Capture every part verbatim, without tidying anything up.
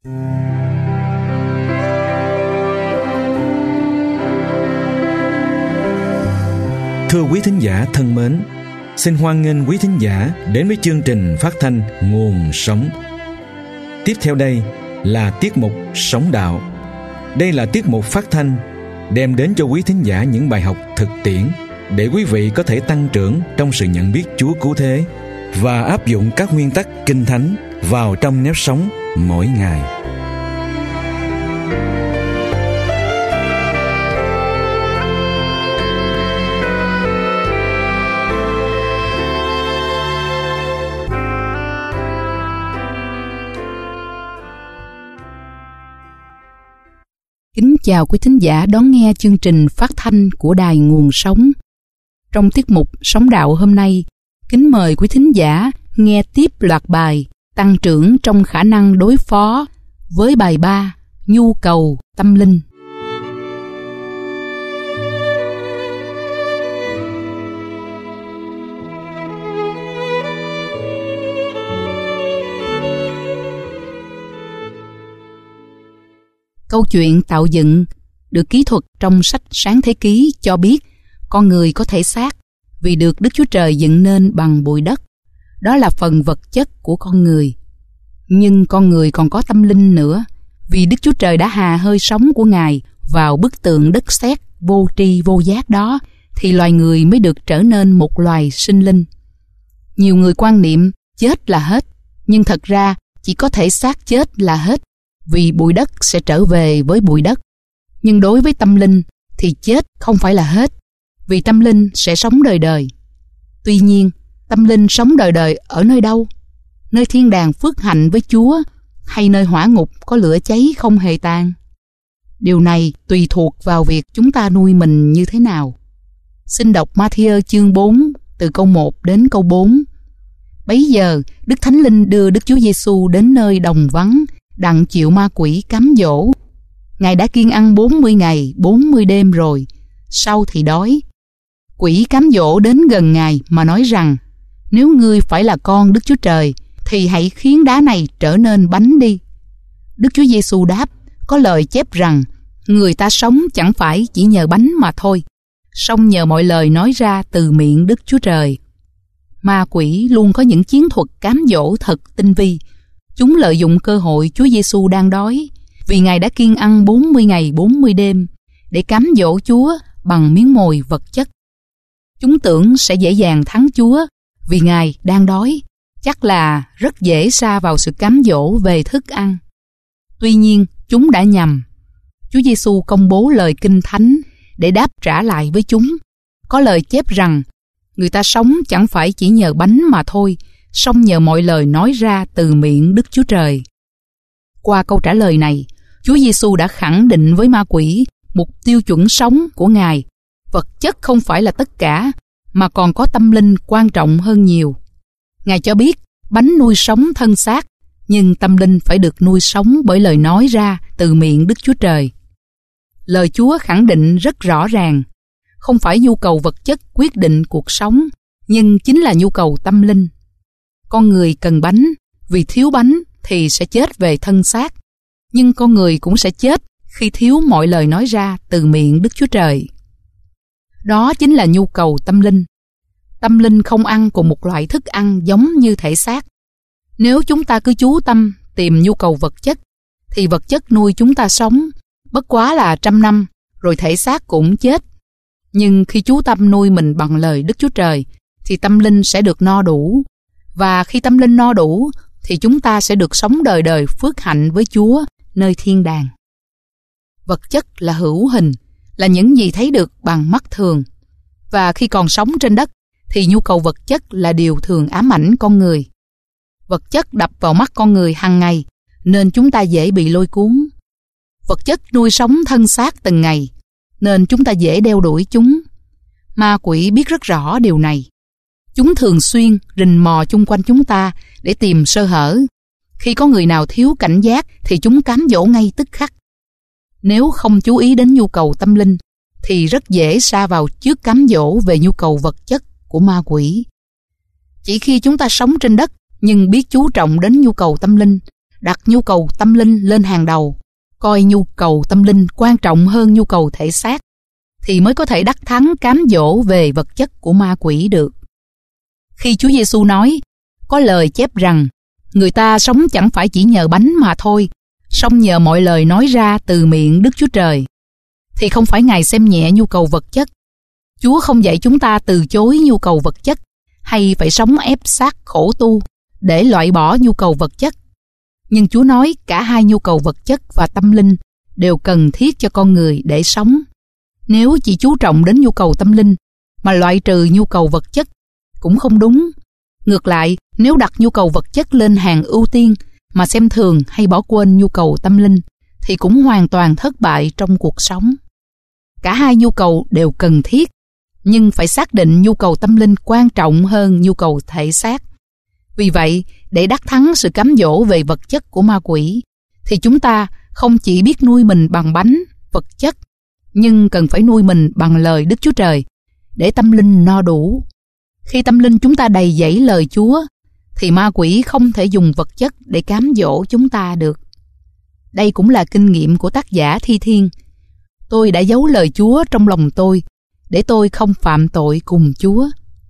Thưa quý thính giả thân mến, xin hoan nghênh quý thính giả đến với chương trình phát thanh Nguồn Sống. Tiếp theo đây là tiết mục Sống Đạo. Đây là tiết mục phát thanh đem đến cho quý thính giả những bài học thực tiễn để quý vị có thể tăng trưởng trong sự nhận biết Chúa cứu thế và áp dụng các nguyên tắc Kinh Thánh vào trong nếp sống mỗi ngày. Kính chào quý thính giả đón nghe chương trình phát thanh của Đài Nguồn Sống. Trong tiết mục Sống Đạo hôm nay, kính mời quý thính giả nghe tiếp loạt bài Tăng trưởng trong khả năng đối phó với bài ba Nhu cầu tâm linh. Câu chuyện tạo dựng được kỹ thuật trong sách Sáng Thế Ký cho biết con người có thể xác vì được Đức Chúa Trời dựng nên bằng bụi đất. Đó là phần vật chất của con người. Nhưng con người còn có tâm linh nữa, vì Đức Chúa Trời đã hà hơi sống của Ngài vào bức tượng đất sét vô tri vô giác đó, thì loài người mới được trở nên một loài sinh linh. Nhiều người quan niệm chết là hết, nhưng thật ra chỉ có thể xác chết là hết, vì bụi đất sẽ trở về với bụi đất. Nhưng đối với tâm linh thì chết không phải là hết, vì tâm linh sẽ sống đời đời. Tuy nhiên, tâm linh sống đời đời ở nơi đâu? Nơi thiên đàng phước hạnh với Chúa, hay nơi hỏa ngục có lửa cháy không hề tan? Điều này tùy thuộc vào việc chúng ta nuôi mình như thế nào. Xin đọc Ma-thi-ơ chương bốn từ câu một đến câu bốn. Bấy giờ, Đức Thánh Linh đưa Đức Chúa Giêsu đến nơi đồng vắng, đặng chịu ma quỷ cám dỗ. Ngài đã kiêng ăn bốn mươi ngày, bốn mươi đêm rồi, sau thì đói. Quỷ cám dỗ đến gần Ngài mà nói rằng, nếu ngươi phải là con Đức Chúa Trời, thì hãy khiến đá này trở nên bánh đi. Đức Chúa Giêsu đáp, có lời chép rằng, người ta sống chẳng phải chỉ nhờ bánh mà thôi, song nhờ mọi lời nói ra từ miệng Đức Chúa Trời. Ma quỷ luôn có những chiến thuật cám dỗ thật tinh vi. Chúng lợi dụng cơ hội Chúa Giêsu đang đói, vì Ngài đã kiêng ăn bốn mươi ngày bốn mươi đêm, để cám dỗ Chúa bằng miếng mồi vật chất. Chúng tưởng sẽ dễ dàng thắng Chúa, vì Ngài đang đói, chắc là rất dễ sa vào sự cám dỗ về thức ăn. Tuy nhiên, chúng đã nhầm. Chúa Giêsu công bố lời Kinh Thánh để đáp trả lại với chúng. Có lời chép rằng, người ta sống chẳng phải chỉ nhờ bánh mà thôi, song nhờ mọi lời nói ra từ miệng Đức Chúa Trời. Qua câu trả lời này, Chúa Giêsu đã khẳng định với ma quỷ mục tiêu chuẩn sống của Ngài. Vật chất không phải là tất cả, mà còn có tâm linh quan trọng hơn nhiều. Ngài cho biết bánh nuôi sống thân xác, nhưng tâm linh phải được nuôi sống bởi lời nói ra từ miệng Đức Chúa Trời. Lời Chúa khẳng định rất rõ ràng, không phải nhu cầu vật chất quyết định cuộc sống, nhưng chính là nhu cầu tâm linh. Con người cần bánh, vì thiếu bánh thì sẽ chết về thân xác, nhưng con người cũng sẽ chết khi thiếu mọi lời nói ra từ miệng Đức Chúa Trời. Đó chính là nhu cầu tâm linh. Tâm linh không ăn cùng một loại thức ăn giống như thể xác. Nếu chúng ta cứ chú tâm tìm nhu cầu vật chất, thì vật chất nuôi chúng ta sống, bất quá là trăm năm, rồi thể xác cũng chết. Nhưng khi chú tâm nuôi mình bằng lời Đức Chúa Trời, thì tâm linh sẽ được no đủ. Và khi tâm linh no đủ, thì chúng ta sẽ được sống đời đời phước hạnh với Chúa, nơi thiên đàng. Vật chất là hữu hình, là những gì thấy được bằng mắt thường. Và khi còn sống trên đất, thì nhu cầu vật chất là điều thường ám ảnh con người. Vật chất đập vào mắt con người hàng ngày, nên chúng ta dễ bị lôi cuốn. Vật chất nuôi sống thân xác từng ngày, nên chúng ta dễ đeo đuổi chúng. Ma quỷ biết rất rõ điều này. Chúng thường xuyên rình mò chung quanh chúng ta để tìm sơ hở. Khi có người nào thiếu cảnh giác thì chúng cám dỗ ngay tức khắc. Nếu không chú ý đến nhu cầu tâm linh thì rất dễ sa vào trước cám dỗ về nhu cầu vật chất của ma quỷ. Chỉ khi chúng ta sống trên đất nhưng biết chú trọng đến nhu cầu tâm linh, đặt nhu cầu tâm linh lên hàng đầu, coi nhu cầu tâm linh quan trọng hơn nhu cầu thể xác, thì mới có thể đắc thắng cám dỗ về vật chất của ma quỷ được. Khi Chúa Giêsu nói, có lời chép rằng, người ta sống chẳng phải chỉ nhờ bánh mà thôi, song nhờ mọi lời nói ra từ miệng Đức Chúa Trời, thì không phải Ngài xem nhẹ nhu cầu vật chất. Chúa không dạy chúng ta từ chối nhu cầu vật chất, hay phải sống ép xác khổ tu để loại bỏ nhu cầu vật chất. Nhưng Chúa nói cả hai nhu cầu vật chất và tâm linh đều cần thiết cho con người để sống. Nếu chỉ chú trọng đến nhu cầu tâm linh mà loại trừ nhu cầu vật chất cũng không đúng. Ngược lại, nếu đặt nhu cầu vật chất lên hàng ưu tiên mà xem thường hay bỏ quên nhu cầu tâm linh thì cũng hoàn toàn thất bại trong cuộc sống. Cả hai nhu cầu đều cần thiết, nhưng phải xác định nhu cầu tâm linh quan trọng hơn nhu cầu thể xác. Vì vậy, để đắc thắng sự cám dỗ về vật chất của ma quỷ, thì chúng ta không chỉ biết nuôi mình bằng bánh, vật chất, nhưng cần phải nuôi mình bằng lời Đức Chúa Trời, để tâm linh no đủ. Khi tâm linh chúng ta đầy dẫy lời Chúa, thì ma quỷ không thể dùng vật chất để cám dỗ chúng ta được. Đây cũng là kinh nghiệm của tác giả Thi Thiên. Tôi đã giấu lời Chúa trong lòng tôi, để tôi không phạm tội cùng Chúa.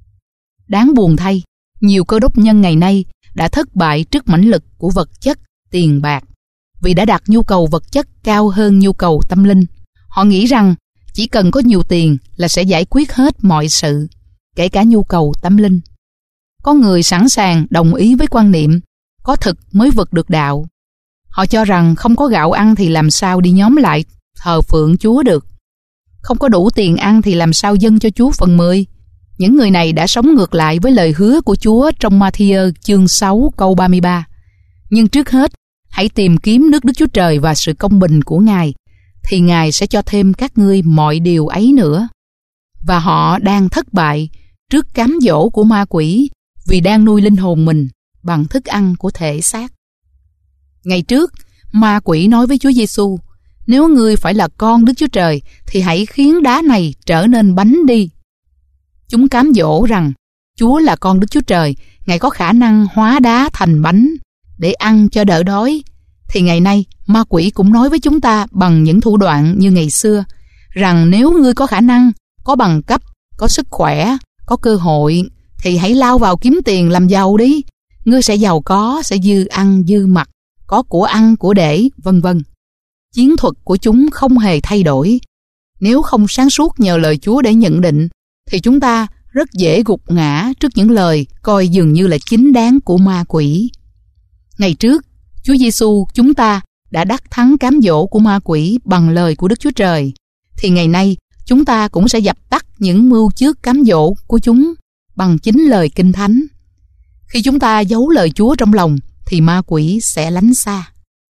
Đáng buồn thay, nhiều cơ đốc nhân ngày nay đã thất bại trước mãnh lực của vật chất, tiền bạc, vì đã đặt nhu cầu vật chất cao hơn nhu cầu tâm linh. Họ nghĩ rằng chỉ cần có nhiều tiền là sẽ giải quyết hết mọi sự, kể cả nhu cầu tâm linh. Có người sẵn sàng đồng ý với quan niệm có thực mới vực được đạo. Họ cho rằng không có gạo ăn thì làm sao đi nhóm lại thờ phượng Chúa được. Không có đủ tiền ăn thì làm sao dâng cho Chúa phần mười. Những người này đã sống ngược lại với lời hứa của Chúa trong Ma-thi-ơ chương sáu câu ba mươi ba. Nhưng trước hết, hãy tìm kiếm nước Đức Chúa Trời và sự công bình của Ngài, thì Ngài sẽ cho thêm các ngươi mọi điều ấy nữa. Và họ đang thất bại trước cám dỗ của ma quỷ vì đang nuôi linh hồn mình bằng thức ăn của thể xác. Ngày trước, ma quỷ nói với Chúa Giêsu, nếu ngươi phải là con Đức Chúa Trời thì hãy khiến đá này trở nên bánh đi. Chúng cám dỗ rằng Chúa là con Đức Chúa Trời, Ngài có khả năng hóa đá thành bánh để ăn cho đỡ đói. Thì ngày nay, ma quỷ cũng nói với chúng ta bằng những thủ đoạn như ngày xưa, rằng nếu ngươi có khả năng, có bằng cấp, có sức khỏe, có cơ hội, thì hãy lao vào kiếm tiền làm giàu đi. Ngươi sẽ giàu có, sẽ dư ăn dư mặc, có của ăn của để, vân vân. Chiến thuật của chúng không hề thay đổi. Nếu không sáng suốt nhờ lời Chúa để nhận định, thì chúng ta rất dễ gục ngã trước những lời coi dường như là chính đáng của ma quỷ. Ngày trước, Chúa Giêsu chúng ta đã đắc thắng cám dỗ của ma quỷ bằng lời của Đức Chúa Trời, thì ngày nay chúng ta cũng sẽ dập tắt những mưu trước cám dỗ của chúng bằng chính lời Kinh Thánh. Khi chúng ta giấu lời Chúa trong lòng, thì ma quỷ sẽ lánh xa.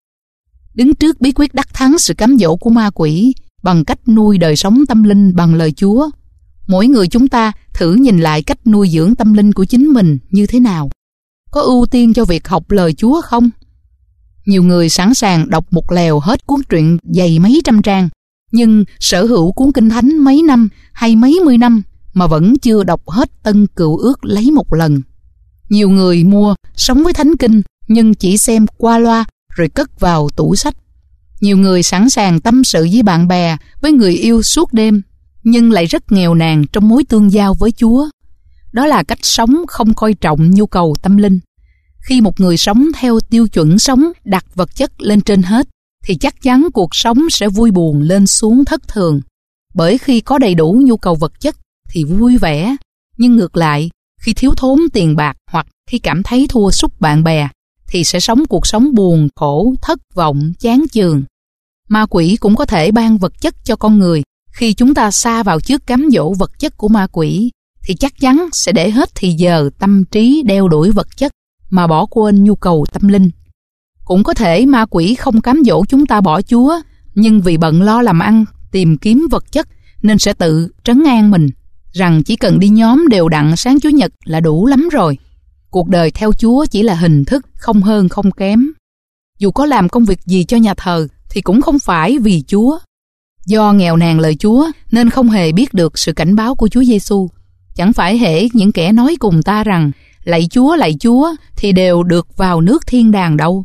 Đứng trước bí quyết đắc thắng sự cám dỗ của ma quỷ bằng cách nuôi đời sống tâm linh bằng lời Chúa, mỗi người chúng ta thử nhìn lại cách nuôi dưỡng tâm linh của chính mình như thế nào. Có ưu tiên cho việc học lời Chúa không? Nhiều người sẵn sàng đọc một lèo hết cuốn truyện dày mấy trăm trang, nhưng sở hữu cuốn Kinh Thánh mấy năm hay mấy mươi năm mà vẫn chưa đọc hết Tân Cựu Ước lấy một lần. Nhiều người mua Sống với Thánh Kinh nhưng chỉ xem qua loa rồi cất vào tủ sách. Nhiều người sẵn sàng tâm sự với bạn bè, với người yêu suốt đêm, nhưng lại rất nghèo nàn trong mối tương giao với Chúa. Đó là cách sống không coi trọng nhu cầu tâm linh. Khi một người sống theo tiêu chuẩn sống đặt vật chất lên trên hết, thì chắc chắn cuộc sống sẽ vui buồn lên xuống thất thường. Bởi khi có đầy đủ nhu cầu vật chất thì vui vẻ, nhưng ngược lại, khi thiếu thốn tiền bạc hoặc khi cảm thấy thua sút bạn bè, thì sẽ sống cuộc sống buồn, khổ, thất vọng, chán chường. Ma quỷ cũng có thể ban vật chất cho con người. Khi chúng ta sa vào trước cám dỗ vật chất của ma quỷ, thì chắc chắn sẽ để hết thì giờ tâm trí đeo đuổi vật chất mà bỏ quên nhu cầu tâm linh. Cũng có thể ma quỷ không cám dỗ chúng ta bỏ Chúa, nhưng vì bận lo làm ăn, tìm kiếm vật chất, nên sẽ tự trấn an mình rằng chỉ cần đi nhóm đều đặn sáng Chủ nhật là đủ lắm rồi. Cuộc đời theo Chúa chỉ là hình thức, không hơn không kém. Dù có làm công việc gì cho nhà thờ thì cũng không phải vì Chúa. Do nghèo nàn lời Chúa nên không hề biết được sự cảnh báo của Chúa Giêsu. Chẳng phải hễ những kẻ nói cùng ta rằng lạy Chúa, lạy Chúa thì đều được vào nước thiên đàng đâu,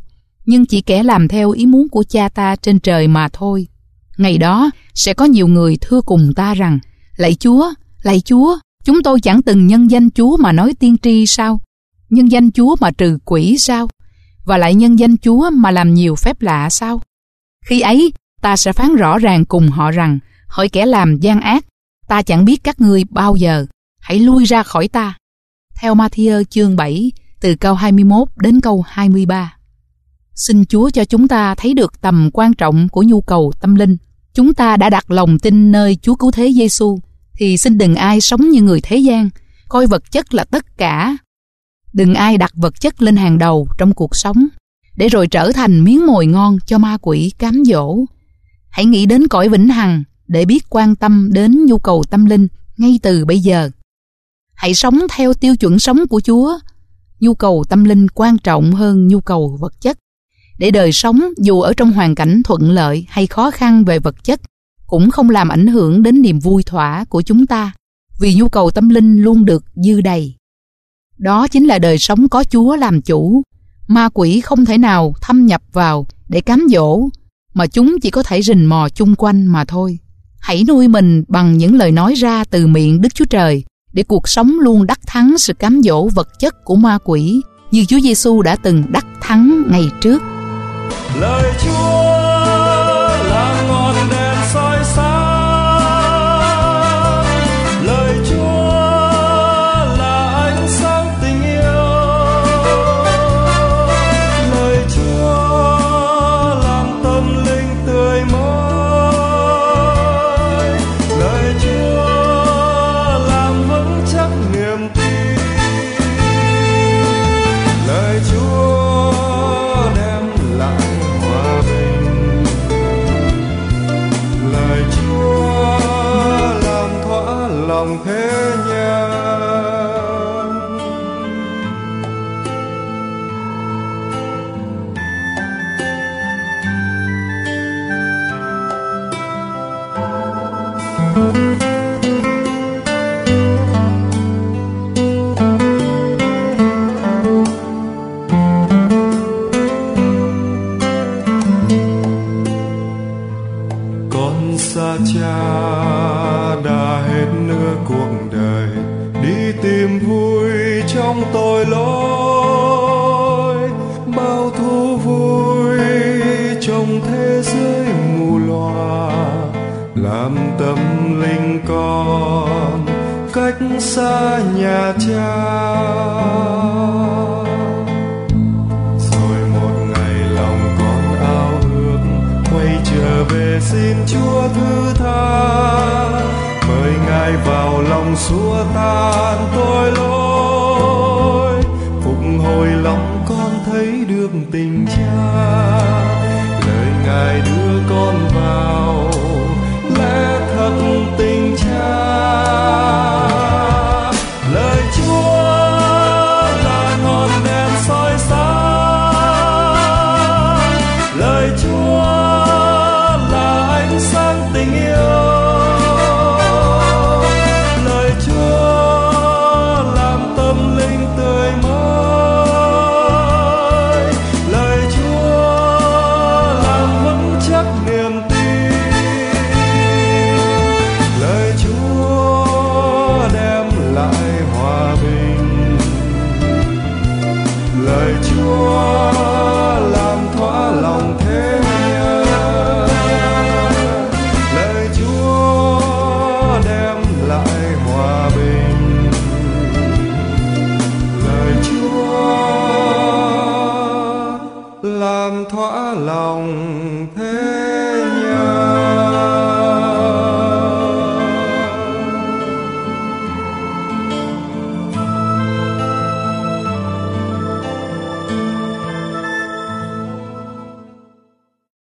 nhưng chỉ kẻ làm theo ý muốn của Cha ta trên trời mà thôi. Ngày đó sẽ có nhiều người thưa cùng ta rằng: Lạy Chúa, lạy Chúa, chúng tôi chẳng từng nhân danh Chúa mà nói tiên tri sao? Nhân danh Chúa mà trừ quỷ sao? Và lại nhân danh Chúa mà làm nhiều phép lạ sao? Khi ấy, ta sẽ phán rõ ràng cùng họ rằng: hỡi kẻ làm gian ác, ta chẳng biết các ngươi bao giờ, hãy lui ra khỏi ta. Theo Ma-thi-ơ chương bảy, từ câu hai mươi mốt đến câu hai mươi ba. Xin Chúa cho chúng ta thấy được tầm quan trọng của nhu cầu tâm linh. Chúng ta đã đặt lòng tin nơi Chúa Cứu Thế Giê-xu, thì xin đừng ai sống như người thế gian, coi vật chất là tất cả. Đừng ai đặt vật chất lên hàng đầu trong cuộc sống, để rồi trở thành miếng mồi ngon cho ma quỷ cám dỗ. Hãy nghĩ đến cõi vĩnh hằng để biết quan tâm đến nhu cầu tâm linh ngay từ bây giờ. Hãy sống theo tiêu chuẩn sống của Chúa. Nhu cầu tâm linh quan trọng hơn nhu cầu vật chất, để đời sống dù ở trong hoàn cảnh thuận lợi hay khó khăn về vật chất cũng không làm ảnh hưởng đến niềm vui thỏa của chúng ta, vì nhu cầu tâm linh luôn được dư đầy. Đó chính là đời sống có Chúa làm chủ. Ma quỷ không thể nào thâm nhập vào để cám dỗ, mà chúng chỉ có thể rình mò chung quanh mà thôi. Hãy nuôi mình bằng những lời nói ra từ miệng Đức Chúa Trời, để cuộc sống luôn đắc thắng sự cám dỗ vật chất của ma quỷ, như Chúa Giê-xu đã từng đắc thắng ngày trước. Lời Chúa là ngọn đèn soi sáng, lời Chúa là ánh sáng tình yêu, lời Chúa làm tâm linh tươi mới, lời Chúa làm vững chắc niềm tin, lời Chúa đem lại hòa bình, lời Chúa làm thỏa lòng thế nhân. Con xa cha đã hết nửa cuộc đời, đi tìm vui trong tội lỗi, bao thú vui trong thế giới mù loà, làm tâm linh con cách xa nhà cha. Rồi một ngày lòng con ao ước quay trở về xin Chúa thứ tha, mời Ngài vào lòng xua tan tội lỗi, phục hồi lòng con thấy được tình cha, lời Ngài đưa con vào lẽ thật tình cha. Lời Chúa là ngọn đèn soi sáng, lời Chúa là ánh sáng tình yêu, lời Chúa làm tâm linh tươi mới, lời Chúa làm vững chắc niềm tin, lời Chúa đem lại hòa bình, lời Chúa làm thỏa lòng thế nhân, lời Chúa đem lại hòa bình, lời Chúa làm thỏa lòng thế nhân.